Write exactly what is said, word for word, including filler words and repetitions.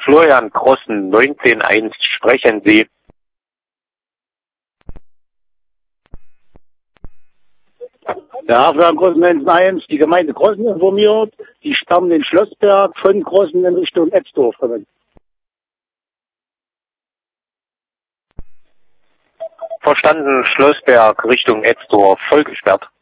Florian Grossen, neunzehn eins, sprechen Sie. Ja, Florian Grossen neunzehn eins, die Gemeinde Grossen informiert, die stammen den Schlossberg von Grossen in Richtung Etzdorf kommen. Verstanden, Schlossberg Richtung Etzdorf, voll gesperrt.